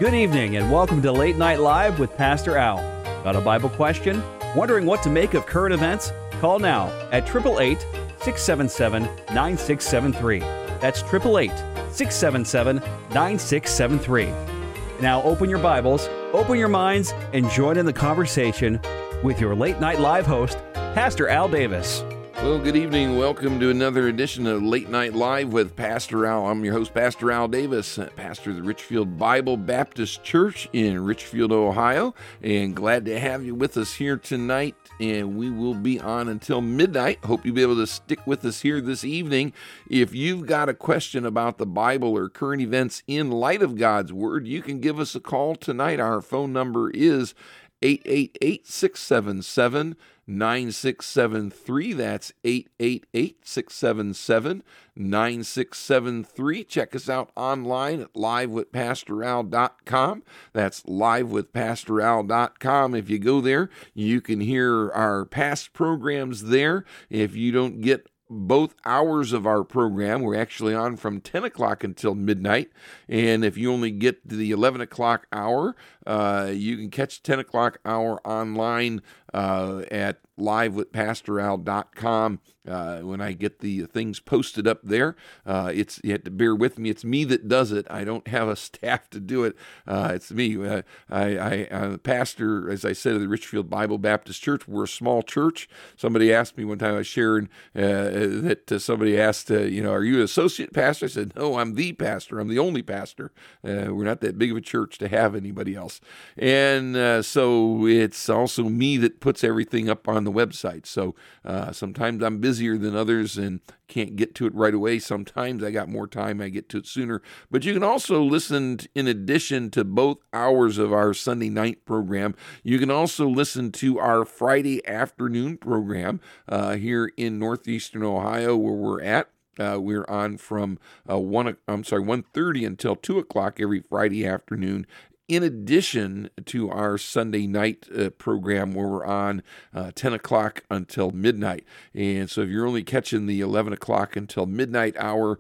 Good evening and welcome to Late Night Live with Pastor Al. Got a Bible question? Wondering what to make of current events? Call now at 888-677-9673. That's 888-677-9673. Now open your Bibles, open your minds, and join in the conversation with your Late Night Live host, Pastor Al Davis. Well, good evening. Welcome to another edition of Late Night Live with Pastor Al. I'm your host, Pastor Al Davis, pastor of the Richfield Bible Baptist Church in Richfield, Ohio, and glad to have you with us here tonight. And we will be on until midnight. Hope you'll be able to stick with us here this evening. If you've got a question about the Bible or current events in light of God's Word, you can give us a call tonight. Our phone number is 888-677-9673. That's 888-677-9673. Check us out online at livewithpastoral.com. That's livewithpastoral.com. If you go there, you can hear our past programs there. If you don't get both hours of our program, we're actually on from 10 o'clock until midnight. And if you only get the 11 o'clock hour, you can catch 10 o'clock hour online at livewithpastoral.com. When I get the things posted up there, you have to bear with me. It's me that does it. I don't have a staff to do it. It's me. I'm the pastor, as I said, of the Richfield Bible Baptist Church. We're a small church. Somebody asked me one time, I was sharing that somebody asked, are you an associate pastor? I said, no, I'm the pastor. I'm the only pastor. We're not that big of a church to have anybody else. And so it's also me that puts everything up on the website. So sometimes I'm busier than others and can't get to it right away. Sometimes I got more time, I get to it sooner. But you can also listen, in addition to both hours of our Sunday night program, you can also listen to our Friday afternoon program here in northeastern Ohio, where we're at. We're on from 1:30 until 2 o'clock every Friday afternoon, in addition to our Sunday night program, where we're on 10 o'clock until midnight. And so if you're only catching the 11 o'clock until midnight hour,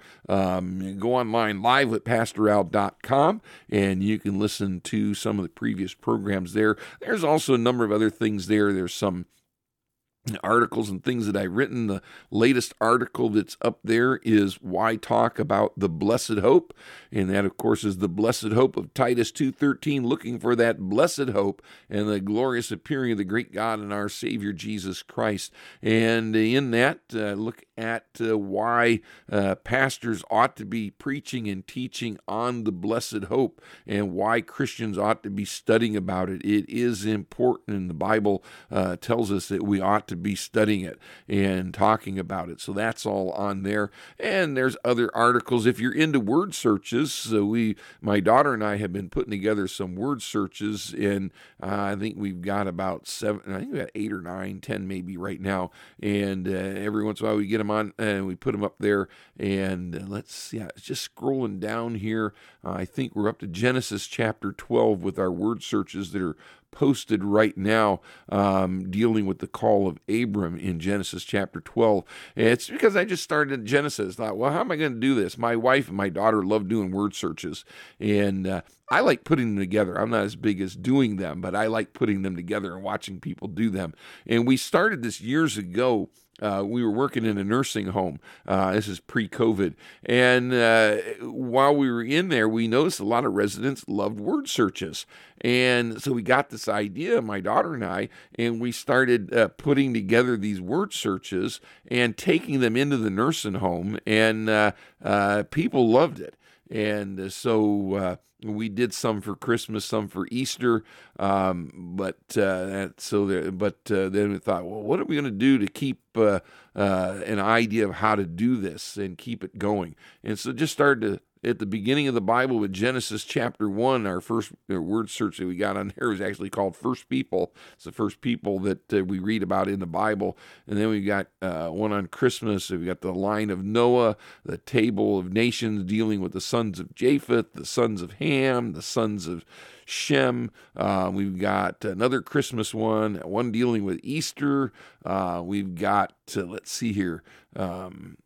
go online, livewithpastoral.com, and you can listen to some of the previous programs there. There's also a number of other things there. There's some articles and things that I've written. The latest article that's up there is Why Talk About the Blessed Hope, and that, of course, is the blessed hope of Titus 2:13, looking for that blessed hope and the glorious appearing of the great God and our Savior Jesus Christ. And in that, look at why pastors ought to be preaching and teaching on the blessed hope, and why Christians ought to be studying about it. It is important, and the Bible tells us that we ought to be studying it and talking about it. So that's all on there. And there's other articles. If you're into word searches, my daughter and I have been putting together some word searches, and I think we've got about 8 or 9, 10 maybe right now. And every once in a while we get them on and we put them up there. And let's see, it's just scrolling down here. I think we're up to Genesis chapter 12 with our word searches that are posted right now, dealing with the call of Abram in Genesis chapter 12. And it's because I just started Genesis. Thought, well, how am I going to do this? My wife and my daughter love doing word searches, and I like putting them together. I'm not as big as doing them, but I like putting them together and watching people do them. And we started this years ago. We were working in a nursing home. This is pre-COVID. And while we were in there, we noticed a lot of residents loved word searches. And so we got this idea, my daughter and I, and we started putting together these word searches and taking them into the nursing home. And people loved it. And so we did some for Christmas, some for Easter, then we thought, well, what are we going to do to keep an idea of how to do this and keep it going? And so just started at the beginning of the Bible with Genesis chapter 1. Our first word search that we got on there was actually called First People. It's the first people that we read about in the Bible. And then we got one on Christmas. We got the line of Noah, the table of nations dealing with the sons of Japheth, the sons of Ham, the sons of Shem. We've got another Christmas one dealing with Easter. We've got, let's see here,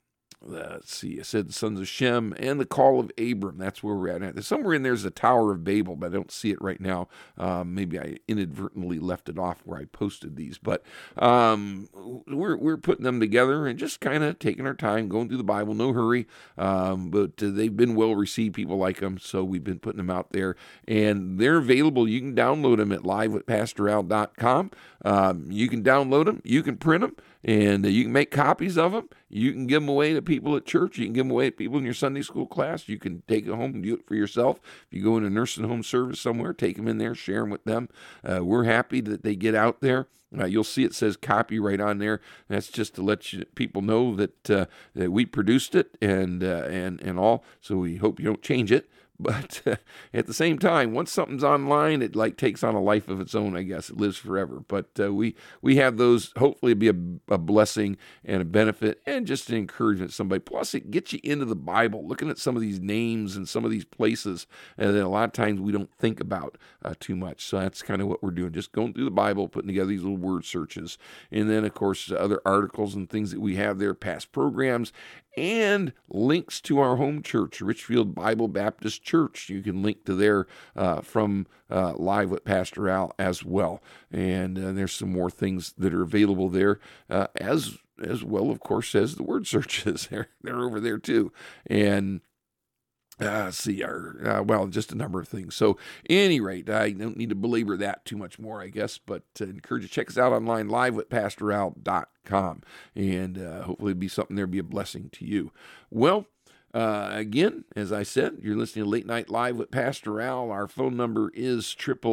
let's see, I said the sons of Shem and the call of Abram. That's where we're at. Somewhere in there's the Tower of Babel, but I don't see it right now. Maybe I inadvertently left it off where I posted these. But we're putting them together and just kind of taking our time, going through the Bible, no hurry. But they've been well received. People like them, so we've been putting them out there. And they're available. You can download them at livewithpastoral.com. You can download them. You can print them. And you can make copies of them. You can give them away to people at church. You can give them away to people in your Sunday school class. You can take it home and do it for yourself. If you go in a nursing home service somewhere, take them in there, share them with them. We're happy that they get out there. You'll see it says copyright on there. That's just to let people know that we produced it and all. So we hope you don't change it. But at the same time, once something's online, it like takes on a life of its own, I guess. It lives forever. But we have those, hopefully be a blessing and a benefit and just an encouragement to somebody. Plus, it gets you into the Bible, looking at some of these names and some of these places that a lot of times we don't think about too much. So that's kind of what we're doing, just going through the Bible, putting together these little word searches. And then, of course, other articles and things that we have there, past programs, and links to our home church, Richfield Bible Baptist Church. You can link to there from Live with Pastor Al as well. And there's some more things that are available there as well, of course, as the word searches. They're over there too. And just a number of things. So, at any rate, I don't need to belabor that too much more, I guess, but encourage you to check us out online, livewithpastoral.com, and hopefully it'll be something there, be a blessing to you. Well, again, as I said, you're listening to Late Night Live with Pastor Al. Our phone number is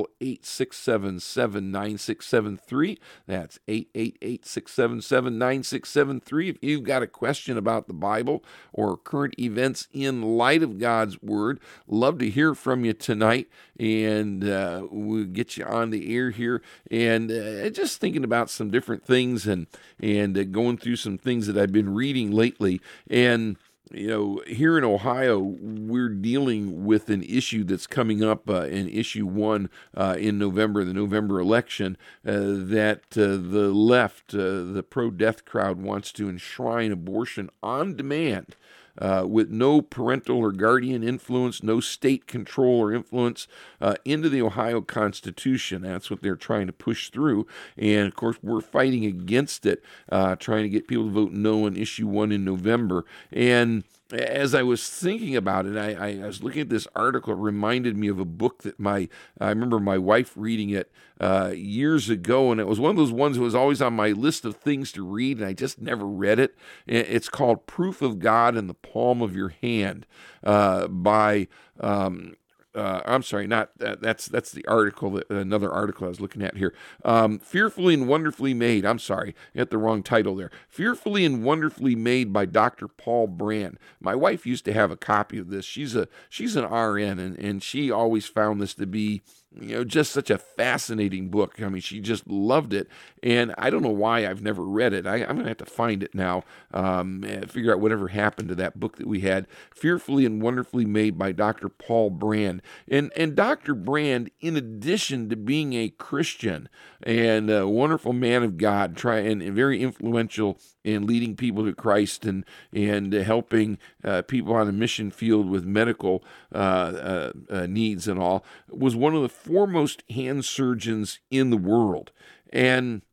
888-677-9673. That's 888-677-9673. If you've got a question about the Bible or current events in light of God's Word, love to hear from you tonight, and we'll get you on the air here. And just thinking about some different things and going through some things that I've been reading lately. And here in Ohio, we're dealing with an issue that's coming up in issue 1 in November, the November election, that the left, the pro-death crowd, wants to enshrine abortion on demand. With no parental or guardian influence, no state control or influence, into the Ohio Constitution. That's what they're trying to push through. And, of course, we're fighting against it, trying to get people to vote no on issue 1 in November. And as I was thinking about it, I was looking at this article. It reminded me of a book that I remember my wife reading it years ago, and it was one of those ones that was always on my list of things to read, and I just never read it. It's called Proof of God in the Palm of Your Hand by... I'm sorry, that's the article, another article I was looking at here. Fearfully and Wonderfully Made. I'm sorry, I got the wrong title there. Fearfully and Wonderfully Made by Dr. Paul Brand. My wife used to have a copy of this. She's an RN, and she always found this to be just such a fascinating book. I mean, she just loved it, and I don't know why I've never read it. I'm going to have to find it now, and figure out whatever happened to that book that we had, Fearfully and Wonderfully Made by Dr. Paul Brand. And Dr. Brand, in addition to being a Christian and a wonderful man of God, and very influential in leading people to Christ and helping people on a mission field with medical needs and all, was one of the foremost hand surgeons in the world. And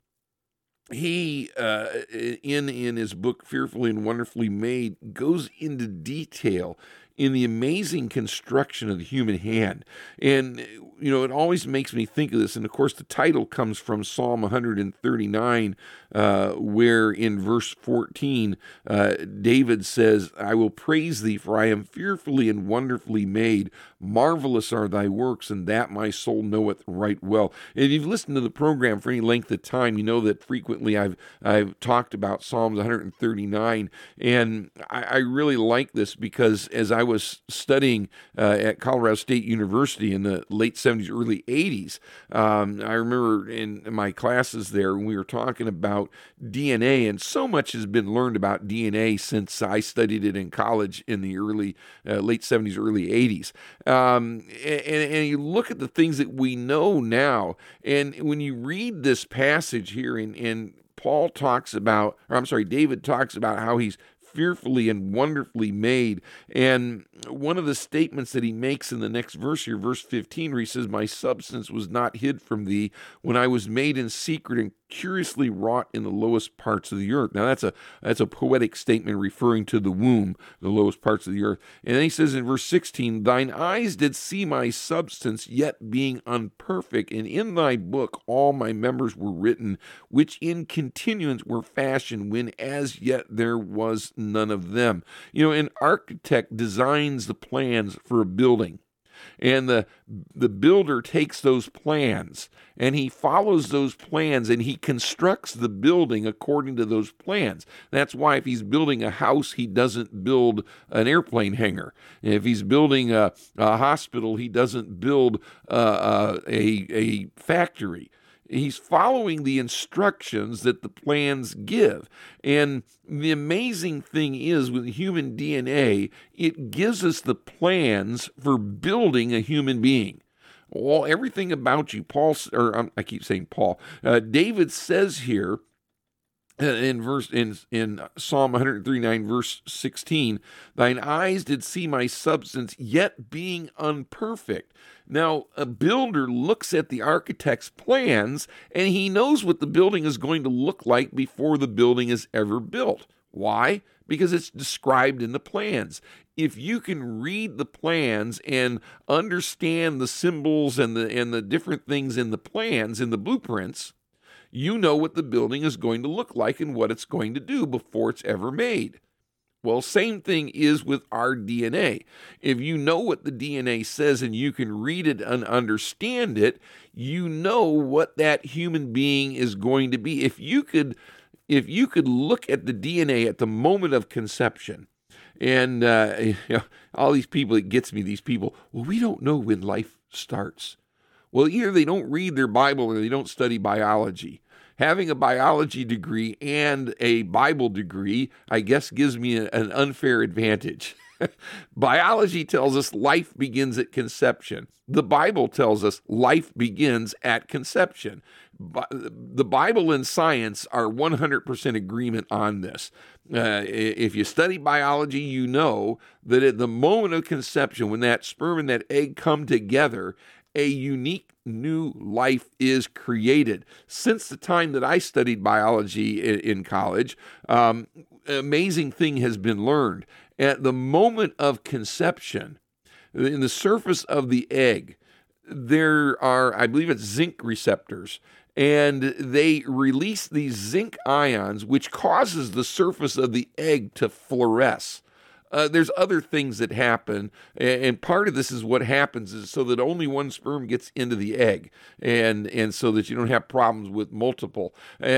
he, in his book, Fearfully and Wonderfully Made, goes into detail in the amazing construction of the human hand. And, it always makes me think of this. And, of course, the title comes from Psalm 139, where in verse 14, David says, I will praise thee, for I am fearfully and wonderfully made. Marvelous are thy works, and that my soul knoweth right well. And if you've listened to the program for any length of time, you know that frequently I've talked about Psalms 139. And I really like this because as I was studying at Colorado State University in the late 70s, early 80s, I remember in my classes there when we were talking about DNA, and so much has been learned about DNA since I studied it in college in the late 70s, early 80s. And you look at the things that we know now, and when you read this passage here, and David talks about how he's fearfully and wonderfully made. And one of the statements that he makes in the next verse here, verse 15, where he says, my substance was not hid from thee when I was made in secret and curiously wrought in the lowest parts of the earth. Now that's a poetic statement referring to the womb, the lowest parts of the earth. And then he says in verse 16, thine eyes did see my substance, yet being unperfect, and in thy book all my members were written, which in continuance were fashioned, when as yet there was none of them. You know, an architect designs the plans for a building. And the builder takes those plans and he follows those plans and he constructs the building according to those plans. That's why if he's building a house, he doesn't build an airplane hangar. If he's building a hospital, he doesn't build a factory. He's following the instructions that the plans give. And the amazing thing is with human DNA, it gives us the plans for building a human being. Everything about you, I keep saying Paul. David says here in Psalm 139, verse 16, thine eyes did see my substance, yet being unperfect. Now, a builder looks at the architect's plans, and he knows what the building is going to look like before the building is ever built. Why? Because it's described in the plans. If you can read the plans and understand the symbols and the different things in the plans, in the blueprints, you know what the building is going to look like and what it's going to do before it's ever made. Well, same thing is with our DNA. If you know what the DNA says and you can read it and understand it, you know what that human being is going to be. If you could look at the DNA at the moment of conception, and all these people, it gets me, these people, well, we don't know when life starts. Well, either they don't read their Bible or they don't study biology. Having a biology degree and a Bible degree, I guess, gives me an unfair advantage. Biology tells us life begins at conception. The Bible tells us life begins at conception. The Bible and science are 100% agreement on this. If you study biology, you know that at the moment of conception, when that sperm and that egg come together, a unique new life is created. Since the time that I studied biology in college, amazing thing has been learned. At the moment of conception, in the surface of the egg, there are, I believe it's zinc receptors, and they release these zinc ions, which causes the surface of the egg to fluoresce. There's other things that happen, and part of this is what happens is so that only one sperm gets into the egg, and so that you don't have problems with multiple.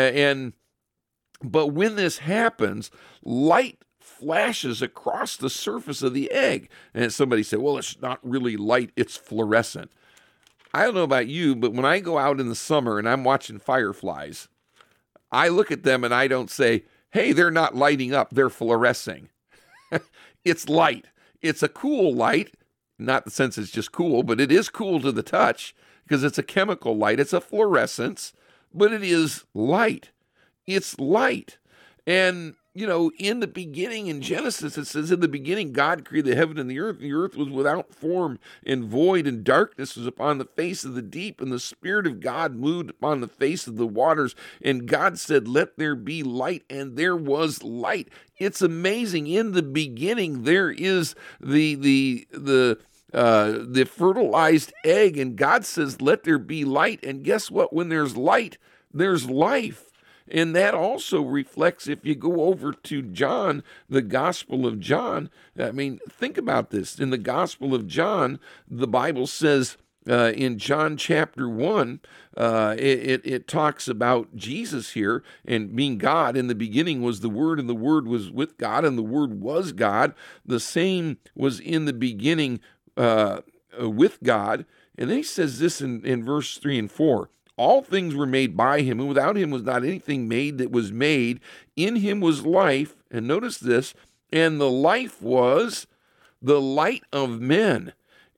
But when this happens, light flashes across the surface of the egg. And somebody said, well, it's not really light, it's fluorescent. I don't know about you, but when I go out in the summer and I'm watching fireflies, I look at them and I don't say, hey, they're not lighting up, they're fluorescing. It's light. It's a cool light, not the sense it's just cool, but it is cool to the touch because it's a chemical light. It's a fluorescence, but it is light. It's light. And, you know, in the beginning, in Genesis, it says, in the beginning, God created the heaven and the earth. The earth was without form and void, and darkness was upon the face of the deep, and the Spirit of God moved upon the face of the waters. And God said, let there be light, and there was light. It's amazing. In the beginning, there is the fertilized egg, and God says, let there be light. And guess what? When there's light, there's life. And that also reflects, if you go over to John, the Gospel of John, I mean, think about this. In the Gospel of John, the Bible says in John chapter 1, it talks about Jesus here and being God. In the beginning was the Word, and the Word was with God, and the Word was God. The same was in the beginning with God. And then he says this in verse 3 and 4. All things were made by him, and without him was not anything made that was made. In him was life, and notice this, and the life was the light of men.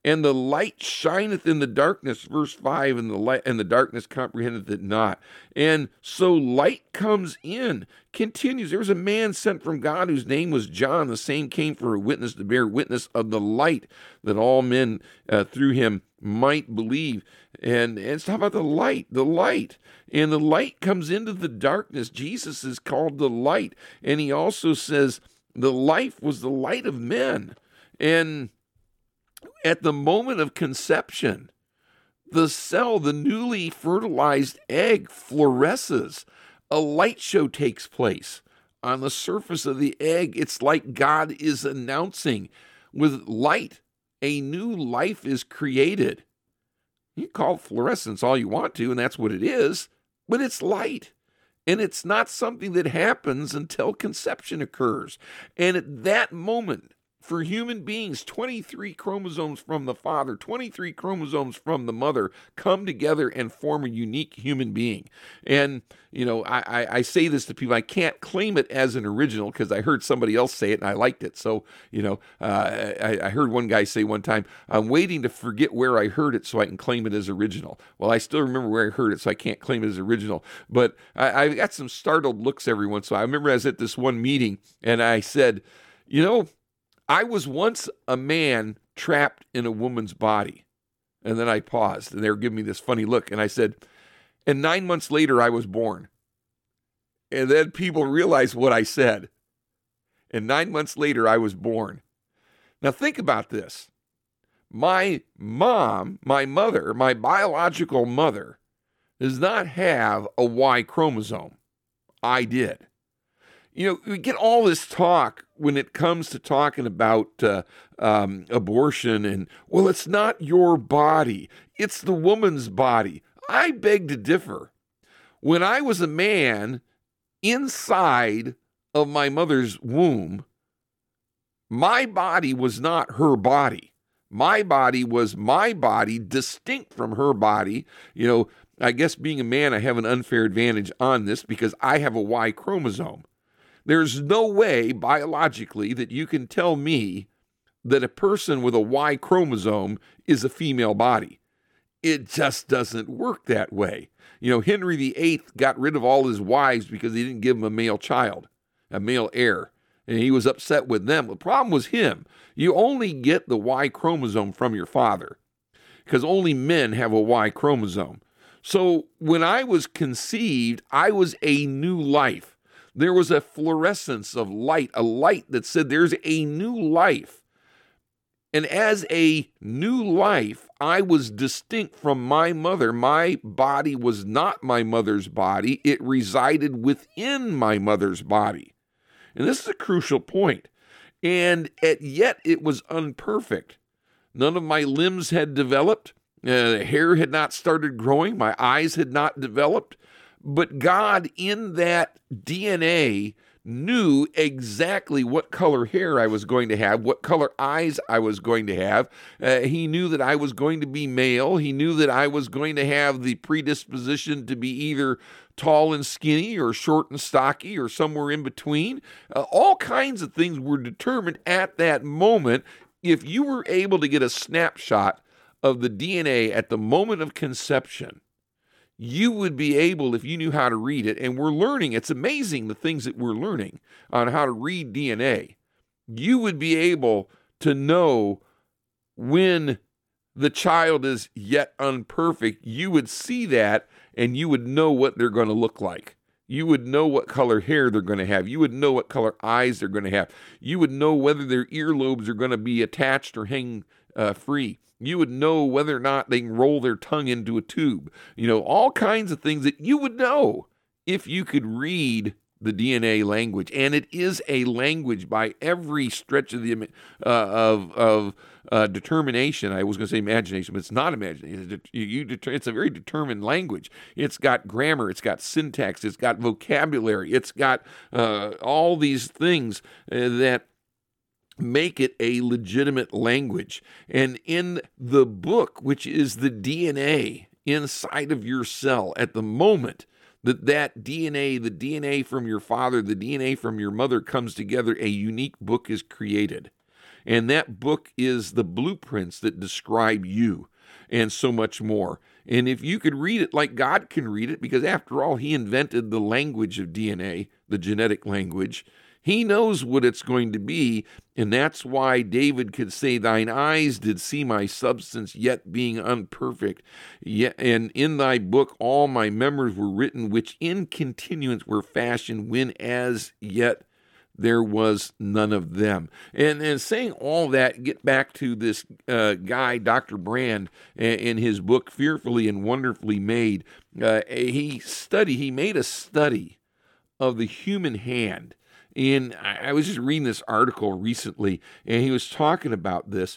And the light shineth in the darkness, verse 5, and the darkness comprehendeth it not. And so light comes in, continues. There was a man sent from God whose name was John. The same came for a witness, to bear witness of the light, that all men through him might believe. And it's talking about the light. And the light comes into the darkness. Jesus is called the light. And he also says the life was the light of men. And at the moment of conception, the cell, the newly fertilized egg, fluoresces. A light show takes place on the surface of the egg. It's like God is announcing with light, a new life is created. You can call it fluorescence all you want to, and that's what it is, but it's light. And it's not something that happens until conception occurs. And at that moment, for human beings, 23 chromosomes from the father, 23 chromosomes from the mother come together and form a unique human being. And, I say this to people, I can't claim it as an original because I heard somebody else say it and I liked it. So, I heard one guy say one time, I'm waiting to forget where I heard it so I can claim it as original. Well, I still remember where I heard it, so I can't claim it as original. But I got some startled looks every once in a while. I remember I was at this one meeting and I said, I was once a man trapped in a woman's body. And then I paused, and they were giving me this funny look. And I said, and 9 months later, I was born. And then people realized what I said. And 9 months later, I was born. Now think about this. My mom, my mother, my biological mother, does not have a Y chromosome. I did. We get all this talk when it comes to talking about abortion and, well, it's not your body. It's the woman's body. I beg to differ. When I was a man inside of my mother's womb, my body was not her body. My body was my body, distinct from her body. I guess being a man, I have an unfair advantage on this because I have a Y chromosome. There's no way biologically that you can tell me that a person with a Y chromosome is a female body. It just doesn't work that way. Henry VIII got rid of all his wives because he didn't give him a male child, a male heir, and he was upset with them. The problem was him. You only get the Y chromosome from your father because only men have a Y chromosome. So when I was conceived, I was a new life. There was a fluorescence of light, a light that said there's a new life. And as a new life, I was distinct from my mother. My body was not my mother's body. It resided within my mother's body. And this is a crucial point. And yet it was unperfect. None of my limbs had developed. Hair had not started growing. My eyes had not developed. But God, in that DNA, knew exactly what color hair I was going to have, what color eyes I was going to have. He knew that I was going to be male. He knew that I was going to have the predisposition to be either tall and skinny or short and stocky or somewhere in between. All kinds of things were determined at that moment. If you were able to get a snapshot of the DNA at the moment of conception, you would be able, if you knew how to read it, and we're learning, it's amazing the things that we're learning on how to read DNA. You would be able to know when the child is yet unperfect. You would see that, and you would know what they're going to look like. You would know what color hair they're going to have. You would know what color eyes they're going to have. You would know whether their earlobes are going to be attached or hang free. You would know whether or not they can roll their tongue into a tube. All kinds of things that you would know if you could read the DNA language. And it is a language by every stretch of the determination. I was going to say imagination, but it's not imagination. It's a very determined language. It's got grammar. It's got syntax. It's got vocabulary. It's got all these things that make it a legitimate language. And in the book, which is the DNA inside of your cell, at the moment that DNA, the DNA from your father, the DNA from your mother comes together, a unique book is created. And that book is the blueprints that describe you and so much more. And if you could read it like God can read it, because after all, he invented the language of DNA, the genetic language, he knows what it's going to be, and that's why David could say, thine eyes did see my substance, yet being unperfect. Yet, and in thy book all my memories were written, which in continuance were fashioned, when as yet there was none of them. And saying all that, get back to this guy, Dr. Brand, in his book, Fearfully and Wonderfully Made. He made a study of the human hand. And I was just reading this article recently, and he was talking about this.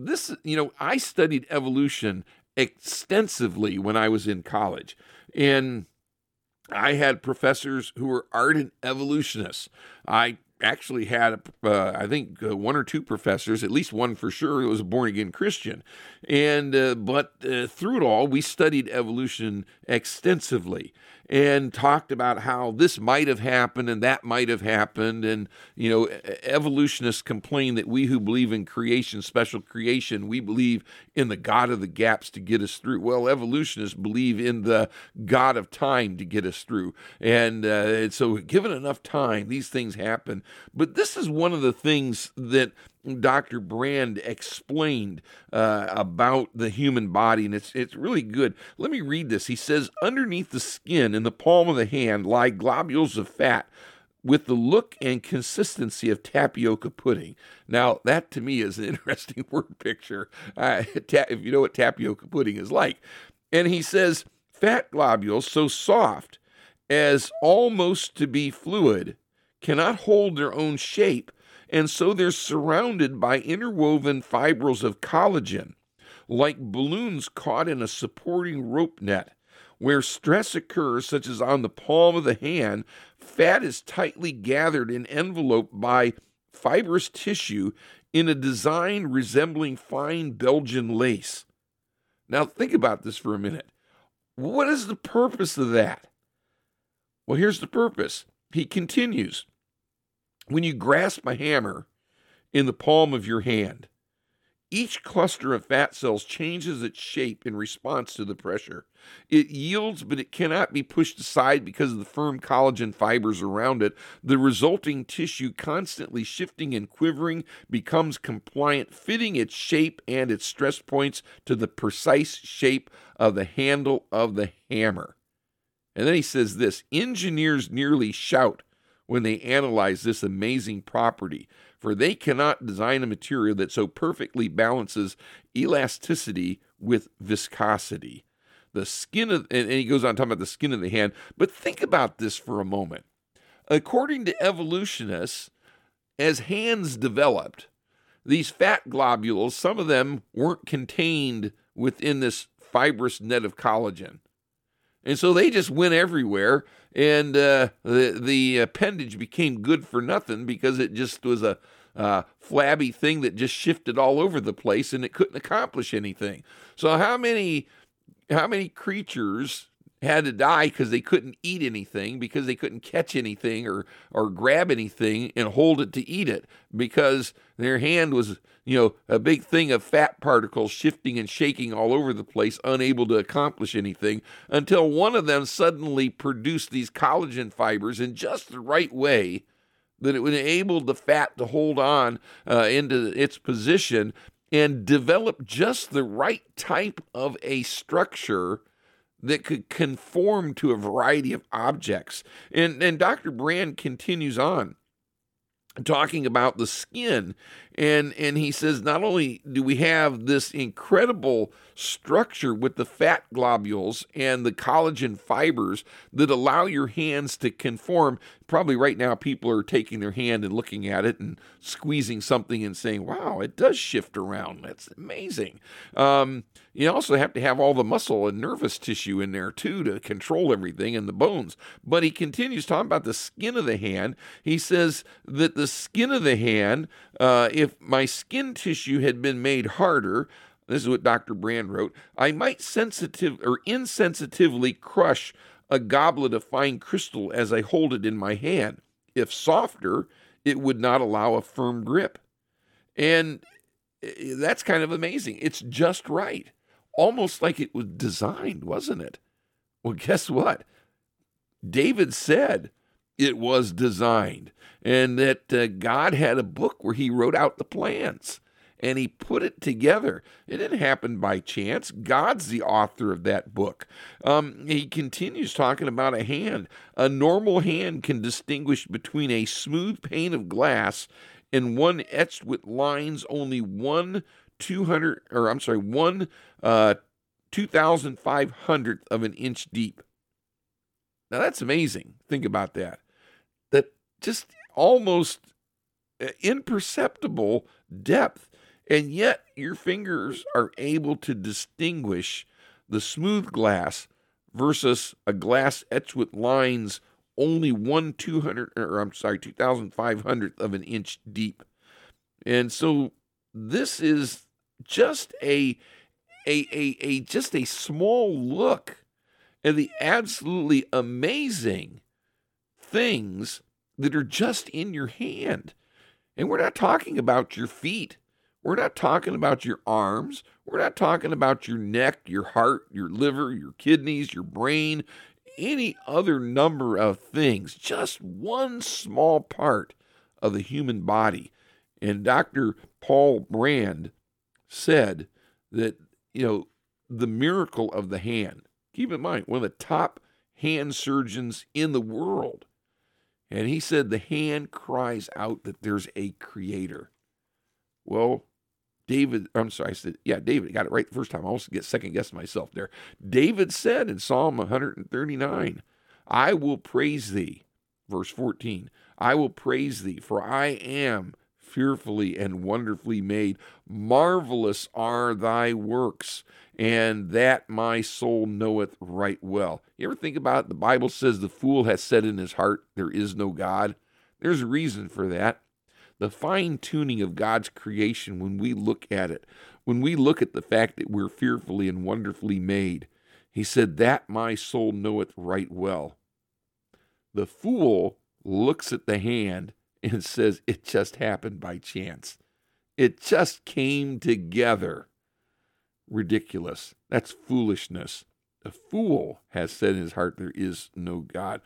I studied evolution extensively when I was in college. And I had professors who were ardent evolutionists. I actually had, one or two professors, at least one for sure, who was a born-again Christian. But through it all, we studied evolution extensively and talked about how this might have happened and that might have happened. And, evolutionists complain that we who believe in creation, special creation, we believe in the God of the gaps to get us through. Well, evolutionists believe in the God of time to get us through. And so given enough time, these things happen. But this is one of the things that Dr. Brand explained about the human body, and it's really good. Let me read this. He says, underneath the skin in the palm of the hand lie globules of fat with the look and consistency of tapioca pudding. Now, that to me is an interesting word picture, if you know what tapioca pudding is like. And he says, fat globules so soft as almost to be fluid cannot hold their own shape, and so they're surrounded by interwoven fibrils of collagen, like balloons caught in a supporting rope net. Where stress occurs, such as on the palm of the hand, fat is tightly gathered and enveloped by fibrous tissue in a design resembling fine Belgian lace. Now think about this for a minute. What is the purpose of that? Well, here's the purpose. He continues. When you grasp a hammer in the palm of your hand, each cluster of fat cells changes its shape in response to the pressure. It yields, but it cannot be pushed aside because of the firm collagen fibers around it. The resulting tissue, constantly shifting and quivering, becomes compliant, fitting its shape and its stress points to the precise shape of the handle of the hammer. And then he says this, engineers nearly shout when they analyze this amazing property, for they cannot design a material that so perfectly balances elasticity with viscosity. The skin of, and he goes on talking about the skin of the hand, but think about this for a moment. According to evolutionists, as hands developed, these fat globules, some of them weren't contained within this fibrous net of collagen. And so they just went everywhere, and the appendage became good for nothing because it just was a flabby thing that just shifted all over the place, and it couldn't accomplish anything. So how many creatures had to die because they couldn't eat anything, because they couldn't catch anything or grab anything and hold it to eat it, because their hand was, a big thing of fat particles shifting and shaking all over the place, unable to accomplish anything, until one of them suddenly produced these collagen fibers in just the right way that it would enable the fat to hold on into its position and develop just the right type of a structure that could conform to a variety of objects. And Dr. Brand continues on talking about the skin, and he says not only do we have this incredible structure with the fat globules and the collagen fibers that allow your hands to conform. Probably right now people are taking their hand and looking at it and squeezing something and saying, wow, it does shift around. That's amazing. You also have to have all the muscle and nervous tissue in there too to control everything, and the bones. But he continues talking about the skin of the hand. He says that the skin of the hand, if my skin tissue had been made harder, this is what Dr. Brand wrote, I might insensitively crush a goblet of fine crystal as I hold it in my hand. If softer, it would not allow a firm grip. And that's kind of amazing. It's just right. Almost like it was designed, wasn't it? Well, guess what? David said it was designed, and that God had a book where he wrote out the plans and he put it together. It didn't happen by chance. God's the author of that book. He continues talking about a hand. A normal hand can distinguish between a smooth pane of glass and one etched with lines only 2,500th of an inch deep. Now that's amazing. Think about that. That just almost imperceptible depth. And yet your fingers are able to distinguish the smooth glass versus a glass etched with lines only 2,500th of an inch deep. And so this is just a small look at the absolutely amazing things that are just in your hand. And we're not talking about your feet. We're not talking about your arms. We're not talking about your neck, your heart, your liver, your kidneys, your brain, any other number of things. Just one small part of the human body. And Dr. Paul Brand said that, the miracle of the hand. Keep in mind, one of the top hand surgeons in the world. And he said the hand cries out that there's a creator. Well, David got it right the first time. I almost get second guessed myself there. David said in Psalm 139, I will praise thee, verse 14, I will praise thee, for I am fearfully and wonderfully made. Marvelous are thy works, and that my soul knoweth right well. You ever think about it? The Bible says the fool has said in his heart, there is no God. There's a reason for that. The fine-tuning of God's creation, when we look at it, when we look at the fact that we're fearfully and wonderfully made, he said, that my soul knoweth right well. The fool looks at the hand and says, it just happened by chance. It just came together. Ridiculous. That's foolishness. The fool has said in his heart, there is no God.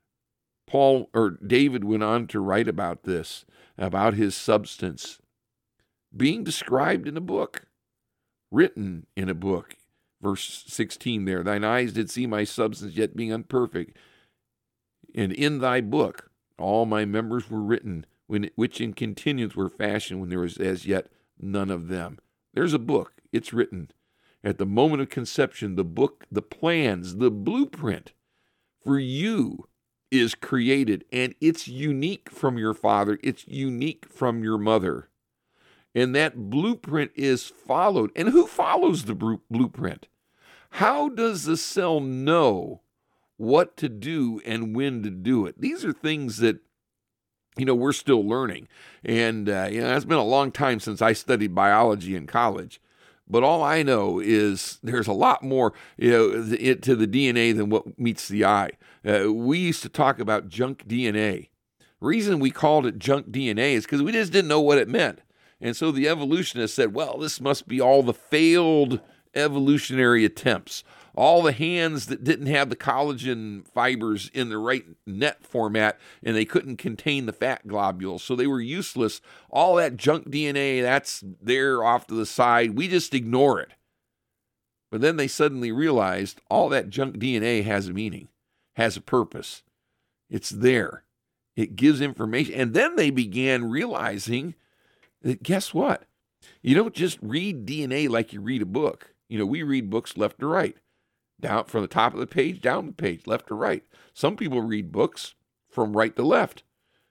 David went on to write about this, about his substance being described in a book, written in a book. Verse 16 there, thine eyes did see my substance yet being unperfect. And in thy book, all my members were written, which in continuance were fashioned when there was as yet none of them. There's a book. It's written. At the moment of conception, the book, the plans, the blueprint for you is created, and it's unique from your father. It's unique from your mother. And that blueprint is followed. And who follows the blueprint? How does the cell know what to do and when to do it? These are things that, we're still learning. And, it's been a long time since I studied biology in college. But all I know is there's a lot more to the DNA than what meets the eye. We used to talk about junk DNA. The reason we called it junk DNA is because we just didn't know what it meant. And so the evolutionists said, well, this must be all the failed evolutionary attempts, all the hands that didn't have the collagen fibers in the right net format, and they couldn't contain the fat globules, so they were useless. All that junk DNA, that's there off to the side. We just ignore it. But then they suddenly realized all that junk DNA has a meaning, has a purpose. It's there. It gives information. And then they began realizing that, guess what? You don't just read DNA like you read a book. We read books left to right. Down from the top of the page, down the page, left to right. Some people read books from right to left.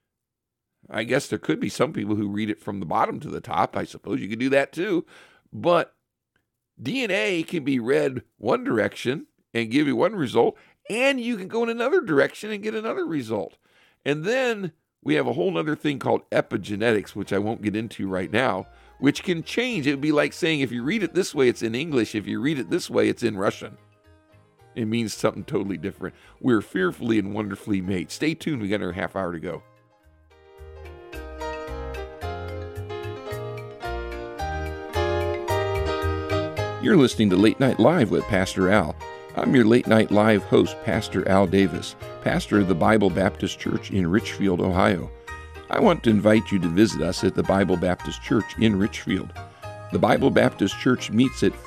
I guess there could be some people who read it from the bottom to the top. I suppose you could do that too. But DNA can be read one direction and give you one result, and you can go in another direction and get another result. And then we have a whole other thing called epigenetics, which I won't get into right now, which can change. It would be like saying if you read it this way, it's in English. If you read it this way, it's in Russian. It means something totally different. We're fearfully and wonderfully made. Stay tuned. We got another half hour to go. You're listening to Late Night Live with Pastor Al. I'm your Late Night Live host, Pastor Al Davis, pastor of the Bible Baptist Church in Richfield, Ohio. I want to invite you to visit us at the Bible Baptist Church in Richfield. The Bible Baptist Church meets at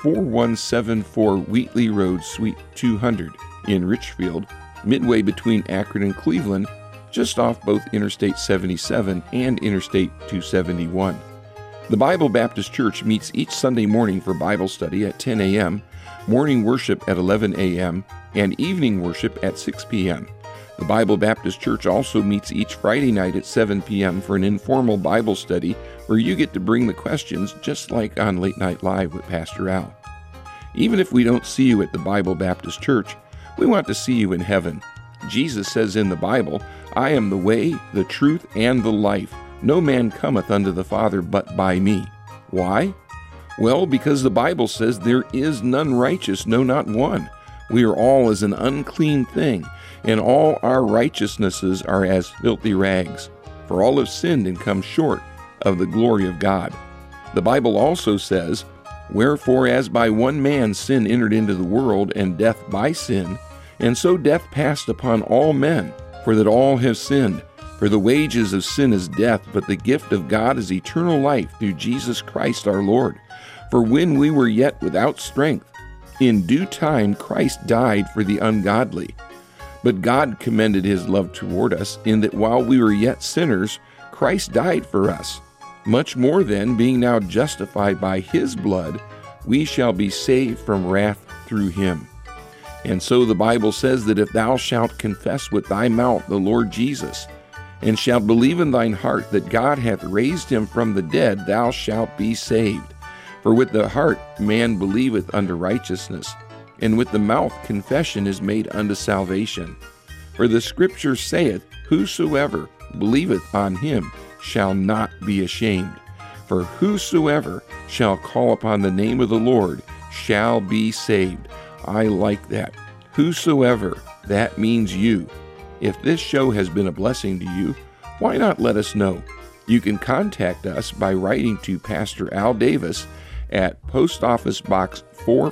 4174 Wheatley Road, Suite 200 in Richfield, midway between Akron and Cleveland, just off both Interstate 77 and Interstate 271. The Bible Baptist Church meets each Sunday morning for Bible study at 10 a.m., morning worship at 11 a.m., and evening worship at 6 p.m. The Bible Baptist Church also meets each Friday night at 7 p.m. for an informal Bible study where you get to bring the questions just like on Late Night Live with Pastor Al. Even if we don't see you at the Bible Baptist Church, we want to see you in heaven. Jesus says in the Bible, "I am the way, the truth, and the life. No man cometh unto the Father but by me." Why? Well, because the Bible says there is none righteous, no, not one. We are all as an unclean thing, and all our righteousnesses are as filthy rags. For all have sinned and come short of the glory of God. The Bible also says, "Wherefore as by one man sin entered into the world, and death by sin, and so death passed upon all men, for that all have sinned. For the wages of sin is death, but the gift of God is eternal life through Jesus Christ our Lord. For when we were yet without strength, in due time Christ died for the ungodly. But God commended his love toward us, in that while we were yet sinners, Christ died for us. Much more then, being now justified by his blood, we shall be saved from wrath through him. And so the Bible says that if thou shalt confess with thy mouth the Lord Jesus, and shalt believe in thine heart that God hath raised him from the dead, thou shalt be saved. For with the heart man believeth unto righteousness, and with the mouth confession is made unto salvation. For the Scripture saith, Whosoever believeth on him shall not be ashamed. For whosoever shall call upon the name of the Lord shall be saved. I like that. Whosoever, that means you. If this show has been a blessing to you, why not let us know? You can contact us by writing to Pastor Al Davis at Post Office Box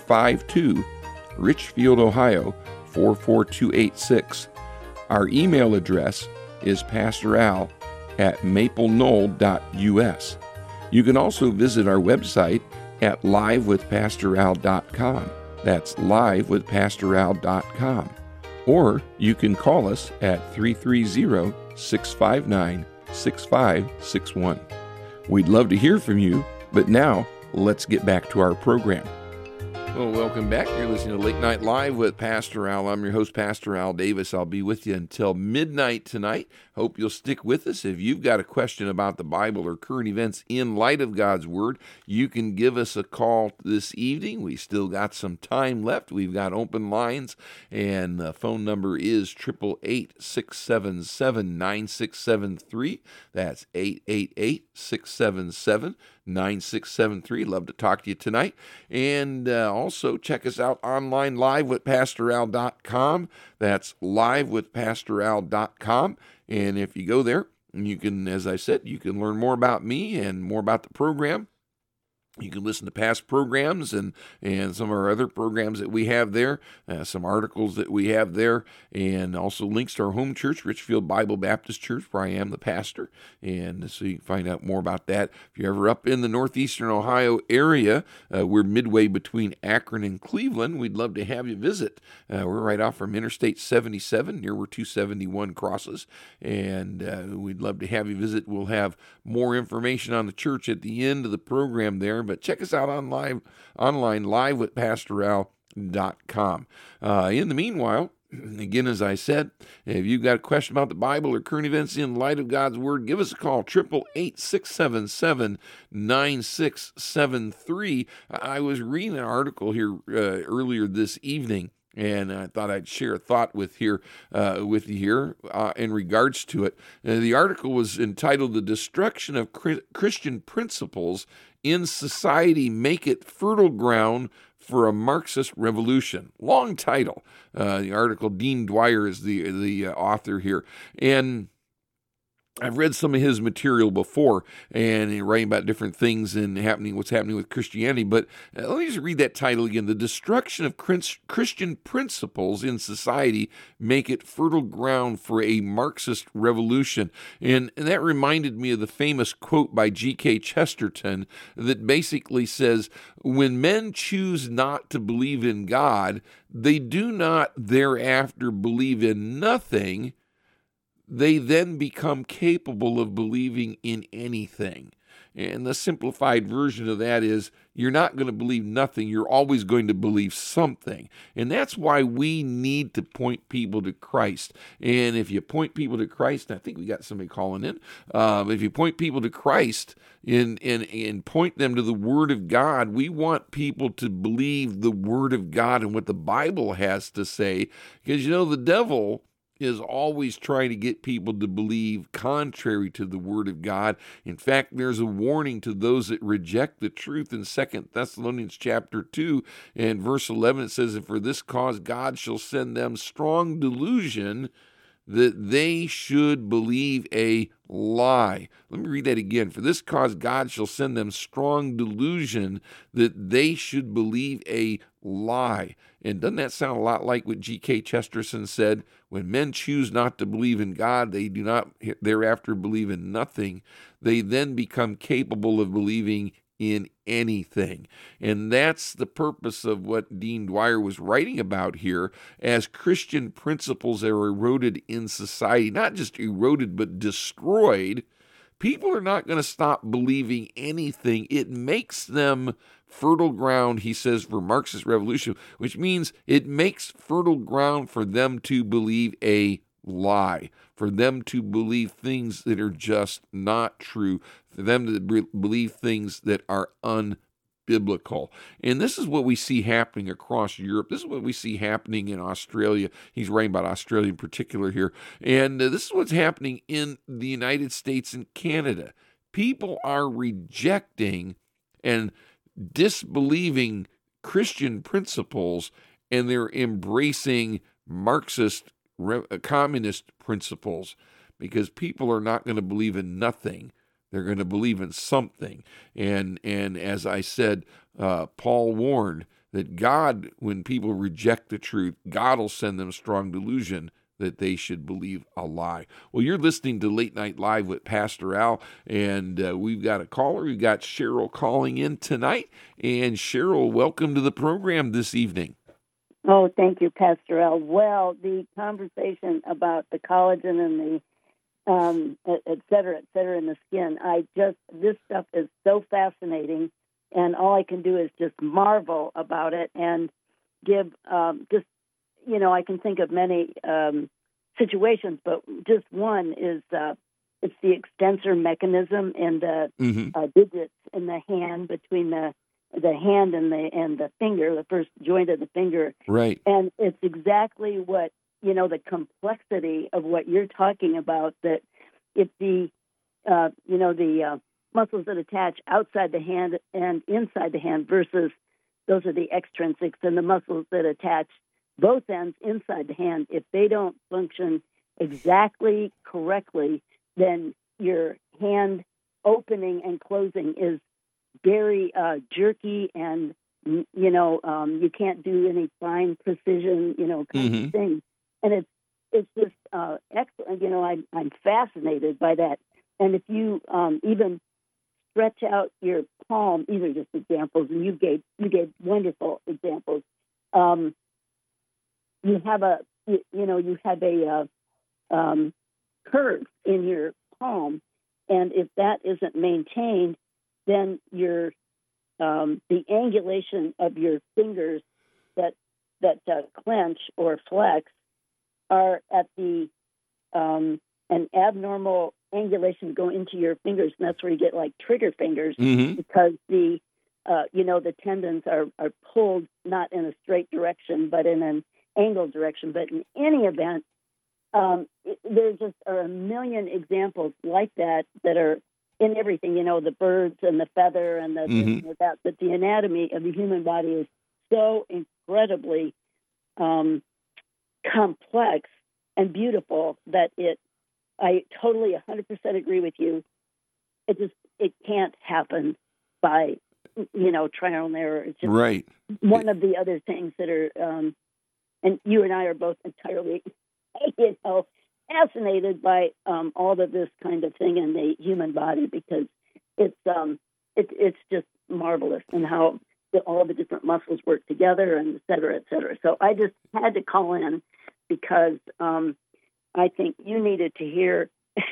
452, Richfield, Ohio 44286. Our email address is pastoral@mapleknoll.us. You can also visit our website at livewithpastoral.com. That's livewithpastoral.com. Or you can call us at 330-659-6561. We'd love to hear from you, but now let's get back to our program. Well, welcome back. You're listening to Late Night Live with Pastor Al. I'm your host, Pastor Al Davis. I'll be with you until midnight tonight. Hope you'll stick with us. If you've got a question about the Bible or current events in light of God's Word, you can give us a call this evening. We still got some time left. We've got open lines, and the phone number is 888-677-9673. That's 888-677-9673. Love to talk to you tonight. And also check us out online, livewithpastoral.com. That's livewithpastoral.com. And if you go there, you can, as I said, you can learn more about me and more about the program. You can listen to past programs and some of our other programs that we have there, some articles that we have there, and also links to our home church, Richfield Bible Baptist Church, where I am the pastor. And so you can find out more about that. If you're ever up in the northeastern Ohio area, we're midway between Akron and Cleveland. We'd love to have you visit. We're right off from Interstate 77, near where 271 crosses. And we'd love to have you visit. We'll have more information on the church at the end of the program there. But check us out online, livewithpastoral.com. In the meanwhile, again, as I said, if you've got a question about the Bible or current events in light of God's Word, give us a call, 888-677-9673. I was reading an article here earlier this evening, and I thought I'd share a thought with you here in regards to it. The article was entitled, "The Destruction of Christian Principles in Society Make It Fertile Ground for a Marxist Revolution." Long title. The article, Dean Dwyer is the author here. And I've read some of his material before, and writing about different things and what's happening with Christianity. But let me just read that title again: "The Destruction of Christian Principles in Society Make It Fertile Ground for a Marxist Revolution." And that reminded me of the famous quote by G.K. Chesterton that basically says, "When men choose not to believe in God, they do not thereafter believe in nothing. They then become capable of believing in anything." And the simplified version of that is, you're not going to believe nothing. You're always going to believe something. And that's why we need to point people to Christ. And if you point people to Christ, and I think we got somebody calling in, if you point people to Christ and point them to the Word of God, we want people to believe the Word of God and what the Bible has to say. Because, the devil is always trying to get people to believe contrary to the Word of God. In fact, there's a warning to those that reject the truth in 2 Thessalonians chapter 2 and verse 11. It says, "And for this cause God shall send them strong delusion, that they should believe a lie." Let me read that again. "For this cause God shall send them strong delusion, that they should believe a lie." And doesn't that sound a lot like what G.K. Chesterton said? When men choose not to believe in God, they do not thereafter believe in nothing. They then become capable of believing in anything. And that's the purpose of what Dean Dwyer was writing about here. As Christian principles are eroded in society, not just eroded, but destroyed, people are not going to stop believing anything. It makes them fertile ground, he says, for Marxist revolution, which means it makes fertile ground for them to believe a lie, for them to believe things that are just not true, for them to believe things that are unbiblical. And this is what we see happening across Europe. This is what we see happening in Australia. He's writing about Australia in particular here. And this is what's happening in the United States and Canada. People are rejecting and disbelieving Christian principles, and they're embracing Marxist communist principles, because people are not going to believe in nothing. They're going to believe in something. And as I said, Paul warned that God, when people reject the truth, God will send them strong delusion that they should believe a lie. Well, you're listening to Late Night Live with Pastor Al, and we've got a caller. We've got Cheryl calling in tonight. And Cheryl, welcome to the program this evening. Oh, thank you, Pastor Al. Well, the conversation about the collagen and the et cetera in the skin, this stuff is so fascinating, and all I can do is just marvel about it and give I can think of many situations, but just one is it's the extensor mechanism and the digits in the hand, between the hand and the finger, the first joint of the finger. Right. And it's exactly what, the complexity of what you're talking about, that it's the muscles that attach outside the hand and inside the hand versus those are the extrinsics, and the muscles that attach both ends inside the hand. If they don't function exactly correctly, then your hand opening and closing is very jerky, and you can't do any fine precision, kind of thing. And it's just excellent. I'm fascinated by that. And if you even stretch out your palm, these are just examples, and you gave wonderful examples. You have a curve in your palm, and if that isn't maintained, then your the angulation of your fingers that clench or flex are at the an abnormal angulation to go into your fingers, and that's where you get like trigger fingers, because the tendons are pulled not in a straight direction but in an angled direction. But in any event, there just are a million examples like that are in everything. The birds and the feather and that. But the anatomy of the human body is so incredibly complex and beautiful that it I totally 100% agree with you. It can't happen by, trial and error. It's just Right. one of the other things that are, and you and I are both entirely, fascinated by all of this kind of thing in the human body, because it's just marvelous, and how all the different muscles work together, and et cetera, et cetera. So I just had to call in because I think you needed to hear,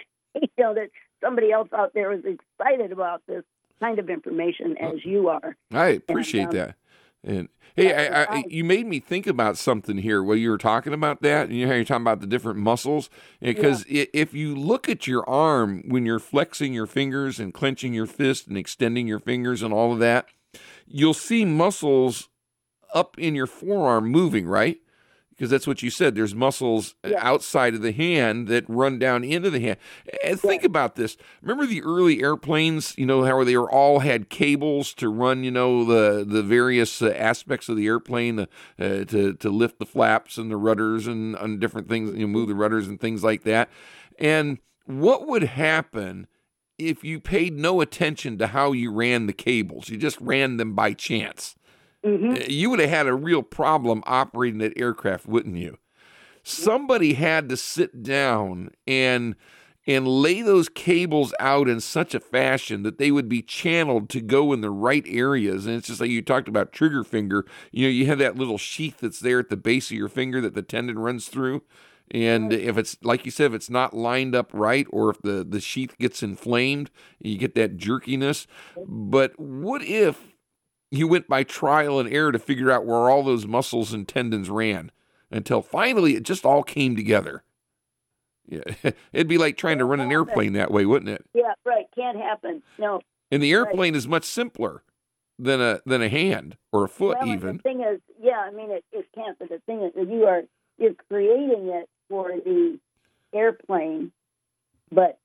that somebody else out there is excited about this kind of information as you are. I appreciate that. And hey, you made me think about something here while you were talking about that. And how you're talking about the different muscles. Because if you look at your arm when you're flexing your fingers and clenching your fist and extending your fingers and all of that, you'll see muscles up in your forearm moving, right? Because that's what you said. There's muscles outside of the hand that run down into the hand. And think about this. Remember the early airplanes, how they all had cables to run, the various aspects of the airplane to lift the flaps and the rudders and different things, move the rudders and things like that. And what would happen if you paid no attention to how you ran the cables? You just ran them by chance. Mm-hmm. You would have had a real problem operating that aircraft, wouldn't you? Somebody had to sit down and lay those cables out in such a fashion that they would be channeled to go in the right areas. And it's just like you talked about trigger finger. You have that little sheath that's there at the base of your finger that the tendon runs through. And if it's, like you said, if it's not lined up right, or if the sheath gets inflamed, you get that jerkiness. But what if you went by trial and error to figure out where all those muscles and tendons ran until finally it just all came together? Yeah, it'd be like trying to run an airplane that way, wouldn't it? Yeah, right. Can't happen. No. And the airplane is much simpler than a hand or a foot, even. The thing is, it can't. But the thing is, you're creating it for the airplane, but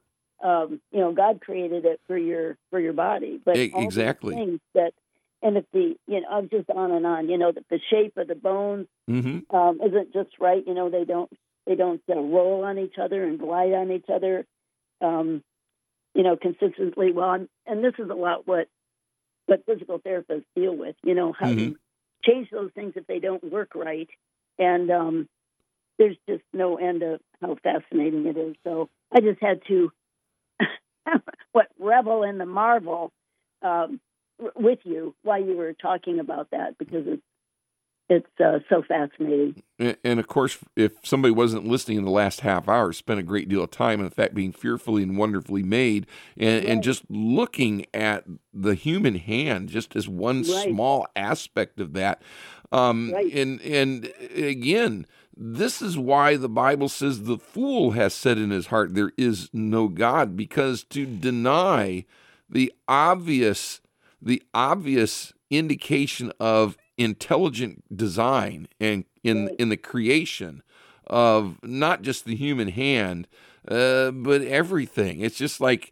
God created it for your body. But exactly. All these things that. And if I'm just on and on, that the shape of the bones isn't just right. They don't roll on each other and glide on each other, consistently. Well, and this is a lot what physical therapists deal with. How to change those things if they don't work right, and there's just no end of how fascinating it is. So I just had to revel in the marvel. With you while you were talking about that, because it's so fascinating. And of course, if somebody wasn't listening in the last half hour, spent a great deal of time, in fact, being fearfully and wonderfully made, and just looking at the human hand just as one small aspect of that. And again, this is why the Bible says the fool has said in his heart, there is no God, because to deny the obvious indication of intelligent design and in the creation of not just the human hand, but everything. It's just like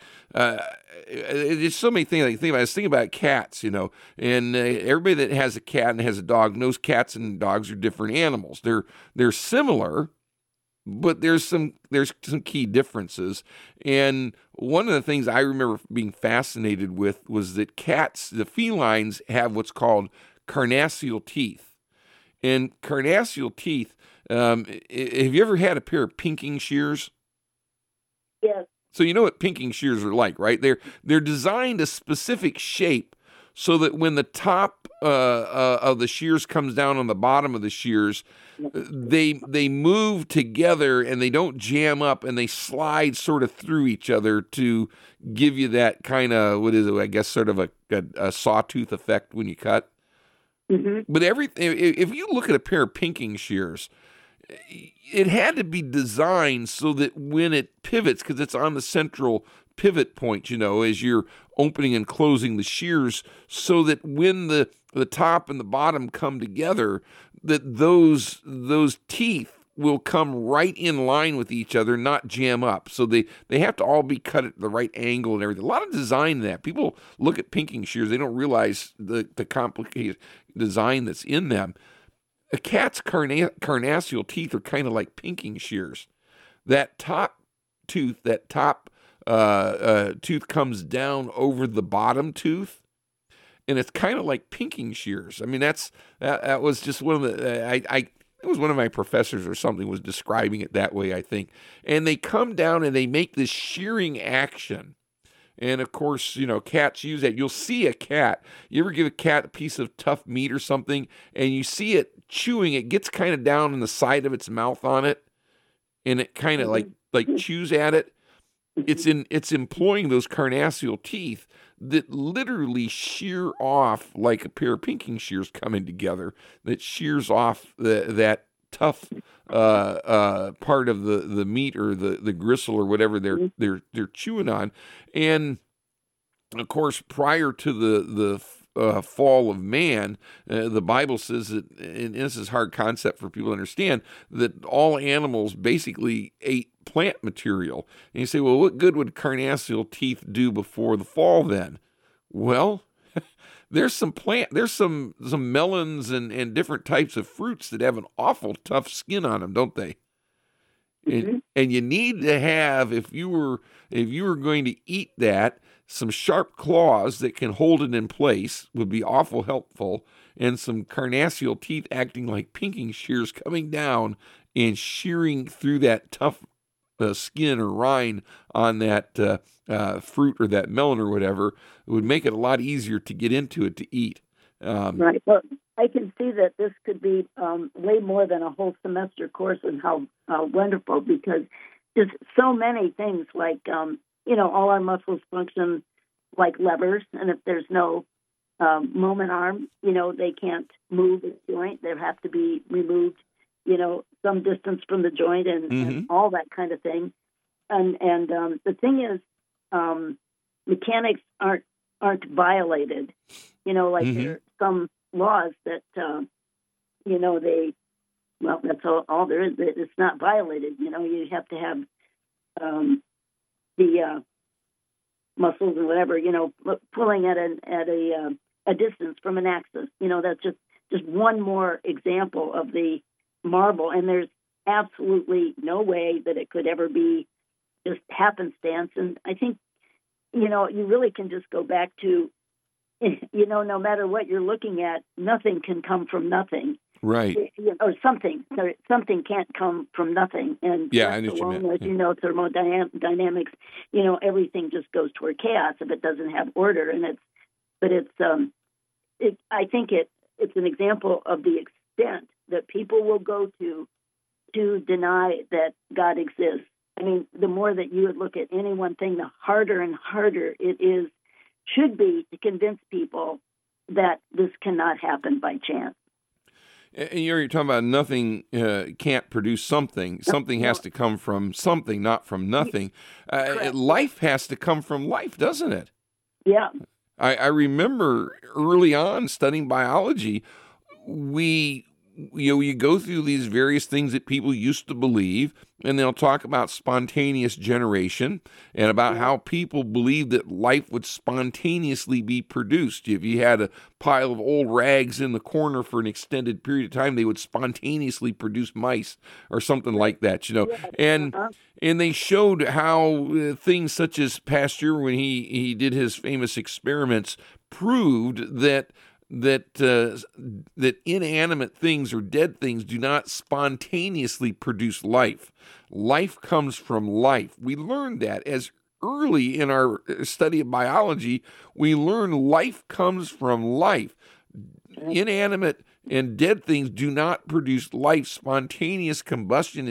it's so many things. I was thinking about cats, and everybody that has a cat and has a dog knows cats and dogs are different animals. They're similar, but there's some key differences. And one of the things I remember being fascinated with was that cats, the felines, have what's called carnassial teeth. And carnassial teeth, have you ever had a pair of pinking shears? Yes. So you know what pinking shears are like, right? They're designed a specific shape so that when the top of the shears comes down on the bottom of the shears, they move together and they don't jam up, and they slide sort of through each other to give you that kind of, what is it, I guess sort of a sawtooth effect when you cut. Mm-hmm. But if you look at a pair of pinking shears, it had to be designed so that when it pivots, because it's on the central pivot point, as you're opening and closing the shears, so that when the top and the bottom come together, that those teeth will come right in line with each other, not jam up. So they have to all be cut at the right angle and everything. A lot of design in that. People look at pinking shears, they don't realize the complicated design that's in them. A cat's carnassial teeth are kind of like pinking shears. That top tooth, that top tooth comes down over the bottom tooth. And it's kind of like pinking shears. I mean, that was just one of the, it was one of my professors or something was describing it that way, I think. And they come down and they make this shearing action. And of course, cats use that. You'll see a cat. You ever give a cat a piece of tough meat or something, and you see it chewing, it gets kind of down in the side of its mouth on it, and it kind of like chews at it. It's employing those carnassial teeth that literally shear off like a pair of pinking shears coming together, that shears off that tough part of the meat or the gristle or whatever they're chewing on. And of course, prior to the fall of man, the Bible says that, and this is a hard concept for people to understand, that all animals basically ate plant material. And you say, well, what good would carnassial teeth do before the fall then? Well, there's some melons and different types of fruits that have an awful tough skin on them, don't they? Mm-hmm. And you need to have, if you were going to eat that, some sharp claws that can hold it in place would be awful helpful, and some carnassial teeth acting like pinking shears coming down and shearing through that tough skin or rind on that fruit or that melon or whatever. It would make it a lot easier to get into it to eat. Right. Well, I can see that this could be way more than a whole semester course, and how wonderful, because there's so many things like, all our muscles function like levers, and if there's no moment arm, they can't move the joint. They have to be removed, some distance from the joint, and all that kind of thing. And the thing is, mechanics aren't violated. There are some laws that, that's all there is. It's not violated. You have to have the muscles and whatever, pulling at a distance from an axis. That's just one more example of the marble. And there's absolutely no way that it could ever be just happenstance. And I think, you really can just go back to, no matter what you're looking at, nothing can come from nothing. Right. Or something can't come from nothing. And I know what you meant. Thermodynamics, everything just goes toward chaos if it doesn't have order. And I think it's an example of the extent that people will go to deny that God exists. I mean, the more that you would look at any one thing, the harder and harder it should be to convince people that this cannot happen by chance. And you're talking about nothing can't produce something. Something has to come from something, not from nothing. Life has to come from life, doesn't it? Yeah. I remember early on studying biology, you go through these various things that people used to believe, and they'll talk about spontaneous generation and about how people believed that life would spontaneously be produced. If you had a pile of old rags in the corner for an extended period of time, they would spontaneously produce mice or something like that, And they showed how things such as Pasteur, when he did his famous experiments, proved that inanimate things or dead things do not spontaneously produce life. Life comes from life. We learned that as early in our study of biology. We learn life comes from life. Inanimate and dead things do not produce life. Spontaneous combustion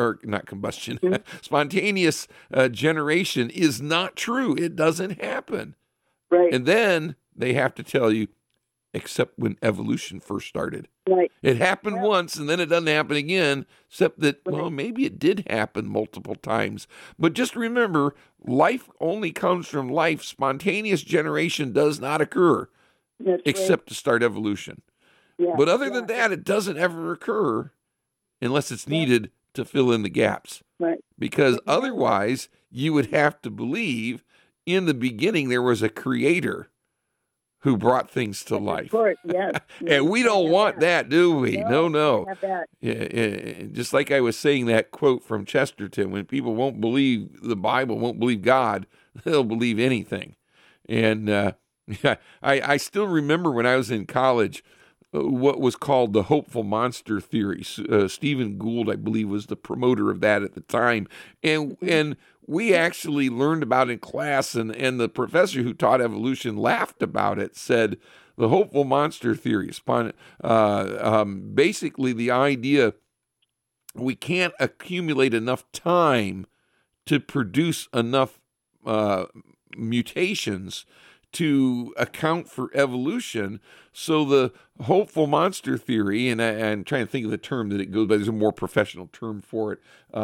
spontaneous generation is not true. It doesn't happen. Right. And then they have to tell you, except when evolution first started. Right. It happened once, and then it doesn't happen again, except that, maybe it did happen multiple times. But just remember, life only comes from life. Spontaneous generation does not occur, except to start evolution. Yeah. But other than that, it doesn't ever occur unless it's needed to fill in the gaps. Right. Because otherwise, you would have to believe in the beginning there was a creator who brought things to life. Course, yes. And we don't want that, do we? No. Have that. Yeah, just like I was saying that quote from Chesterton, when people won't believe the Bible, won't believe God, they'll believe anything. And I still remember when I was in college, what was called the hopeful monster theory. Stephen Gould, I believe, was the promoter of that at the time. And we actually learned about it in class, and the professor who taught evolution laughed about it, said the hopeful monster theory is basically the idea we can't accumulate enough time to produce enough mutations to account for evolution. So the hopeful monster theory, and I'm trying to think of the term that it goes by, there's a more professional term for it.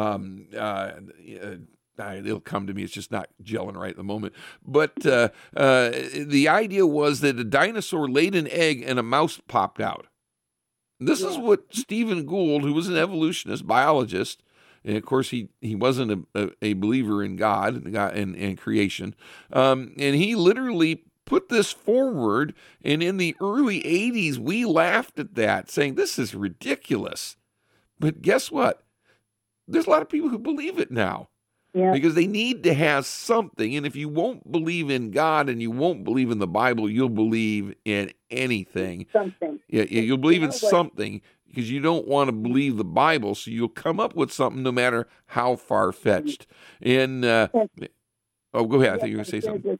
It'll come to me. It's just not gelling right at the moment. But the idea was that a dinosaur laid an egg and a mouse popped out. This is what Stephen Gould, who was an evolutionist, biologist, and of course he wasn't a believer in God and creation, and he literally put this forward. And in the early 80s, we laughed at that, saying this is ridiculous. But guess what? There's a lot of people who believe it now. Yeah. Because they need to have something. And if you won't believe in God and you won't believe in the Bible, you'll believe in anything. Something. Yeah, you'll believe in something because you don't want to believe the Bible, so you'll come up with something no matter how far-fetched. And, go ahead. I think you were going to say something.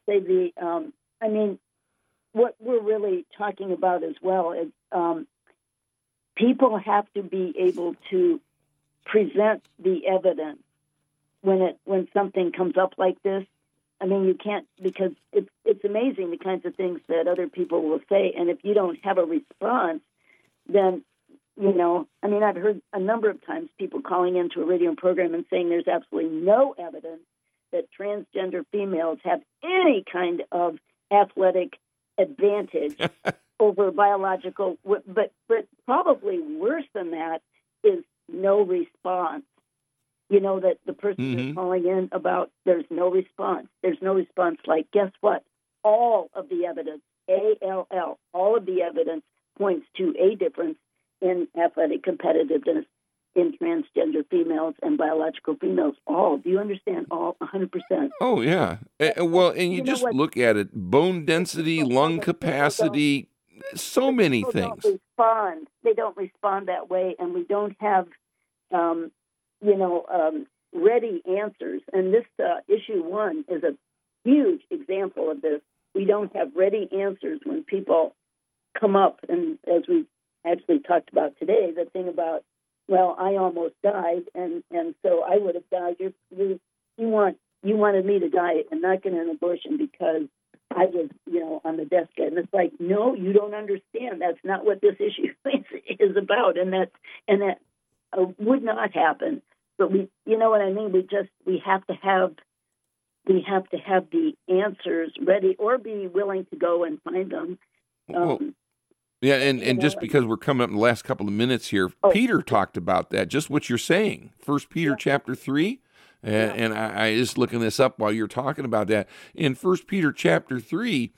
What we're really talking about as well is people have to be able to present the evidence when something comes up like this. I mean, you can't, because it's amazing the kinds of things that other people will say, and if you don't have a response, then, I've heard a number of times people calling into a radio program and saying there's absolutely no evidence that transgender females have any kind of athletic advantage over biological, but probably worse than that is no response. That the person is calling in about there's no response. There's no response. Like, guess what? All of the evidence, all of the evidence points to a difference in athletic competitiveness in transgender females and biological females. All. Do you understand? All 100%. Oh, yeah. And you just look at it. Bone density, lung capacity, so many things. They don't respond that way, and we don't have ready answers. And this issue 1 is a huge example of this. We don't have ready answers when people come up, and as we actually talked about today, the thing about, well, I almost died, and so I would have died. You wanted me to die and not get an abortion because I was, on the deathbed. And it's like, no, you don't understand. That's not what this issue is about, and that would not happen. But we, you know what I mean? We have to have the answers ready, or be willing to go and find them. Yeah, and just because we're coming up in the last couple of minutes here, Peter talked about that, just what you're saying. 1 Peter chapter 3, and I just looking this up while you're talking about that. In 1 Peter chapter 3,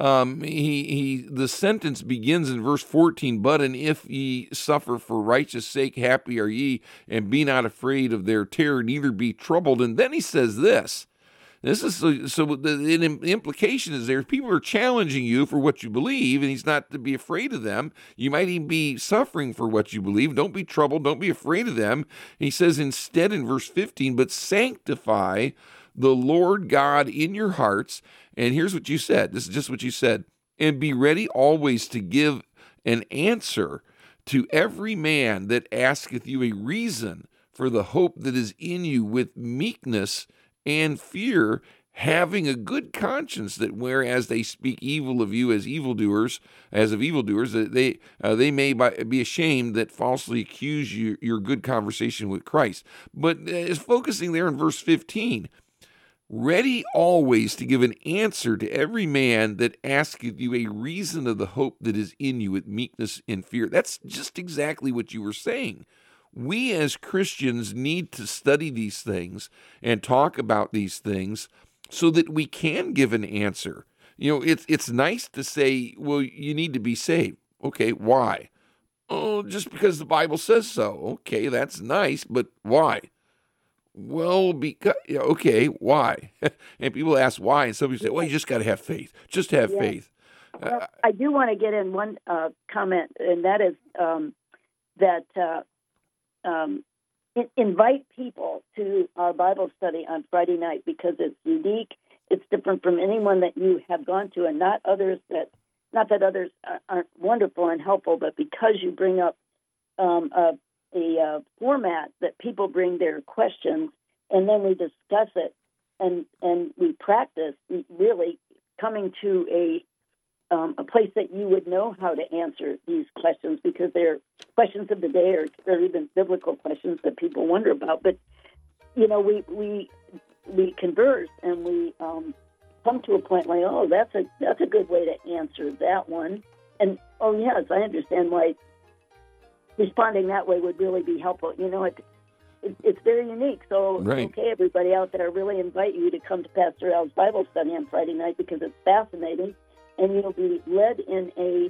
the sentence begins in verse 14, but and if ye suffer for righteous sake, happy are ye, and be not afraid of their terror, neither be troubled. And then he says this. This is so the implication is there. People are challenging you for what you believe, and he's not to be afraid of them. You might even be suffering for what you believe. Don't be troubled. Don't be afraid of them. He says instead in verse 15, but sanctify the Lord God in your hearts. And here's what you said. This is just what you said. And be ready always to give an answer to every man that asketh you a reason for the hope that is in you with meekness and fear, having a good conscience, that whereas they speak evil of you as evildoers, that they may be ashamed that falsely accuse you your good conversation with Christ. But is focusing there in verse 15, ready always to give an answer to every man that asketh you a reason of the hope that is in you with meekness and fear. That's just exactly what you were saying. We as Christians need to study these things and talk about these things so that we can give an answer It's nice to say, well, you need to be saved. Okay, why? Oh, just because the Bible says so. Okay, that's nice, but why? Well, because, okay, why? And people ask why, and some people say, well, you just got to have faith. Just have faith. Well, I do want to get in one comment, and that is invite people to our Bible study on Friday night, because it's unique. It's different from anyone that you have gone to, and not that others aren't wonderful and helpful, but because you bring up a format that people bring their questions, and then we discuss it, and we practice really coming to a place that you would know how to answer these questions, because they're questions of the day, or even biblical questions that people wonder about. But we converse, and we come to a point like, oh, that's a good way to answer that one, and oh yes, I understand why responding that way would really be helpful. It's very unique. So, right. Okay, everybody out there, I really invite you to come to Pastor Al's Bible study on Friday night, because it's fascinating, and you'll be led in a,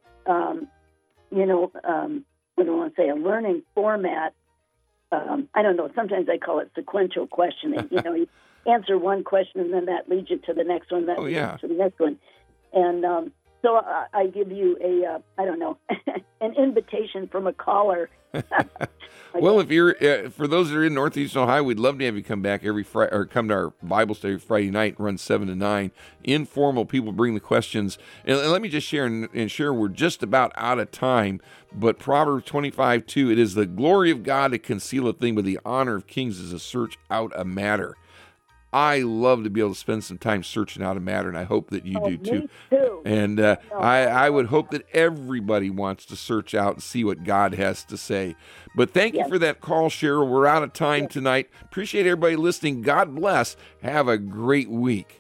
what do I want to say, a learning format. I don't know. Sometimes I call it sequential questioning. You answer one question, and then that leads you to the next one. That leads you to the next one, and so I give you an invitation from a caller. Well, if you're for those that are in Northeast Ohio, we'd love to have you come back every Friday, or come to our Bible study Friday night, run 7 to 9. Informal, people bring the questions. And let me just share and share. We're just about out of time, but Proverbs 25:2, it is the glory of God to conceal a thing, but the honor of kings is to search out a matter. I love to be able to spend some time searching out a matter, and I hope that you do too. Me too. And I would hope that everybody wants to search out and see what God has to say. But thank you for that call, Cheryl. We're out of time tonight. Appreciate everybody listening. God bless. Have a great week.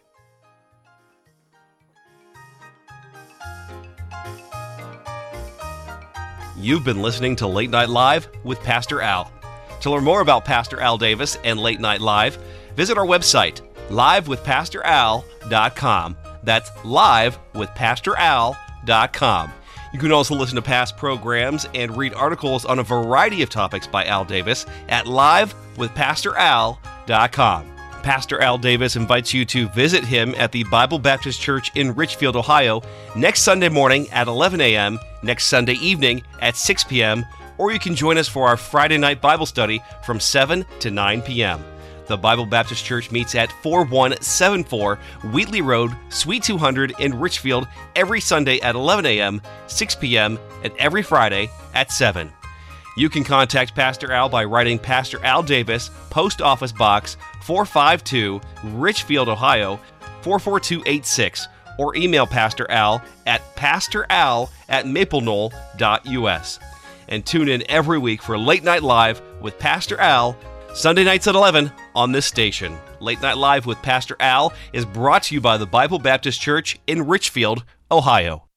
You've been listening to Late Night Live with Pastor Al. To learn more about Pastor Al Davis and Late Night Live, visit our website, livewithpastoral.com. That's livewithpastoral.com. You can also listen to past programs and read articles on a variety of topics by Al Davis at livewithpastoral.com. Pastor Al Davis invites you to visit him at the Bible Baptist Church in Richfield, Ohio, next Sunday morning at 11 a.m., next Sunday evening at 6 p.m., or you can join us for our Friday night Bible study from 7 to 9 p.m. The Bible Baptist Church meets at 4174 Wheatley Road, Suite 200 in Richfield every Sunday at 11 a.m., 6 p.m., and every Friday at 7. You can contact Pastor Al by writing Pastor Al Davis, Post Office Box 452, Richfield, Ohio 44286, or email Pastor Al at pastoral@maplenole.us. And tune in every week for Late Night Live with Pastor Al, Sunday nights at 11 on this station. Late Night Live with Pastor Al is brought to you by the Bible Baptist Church in Richfield, Ohio.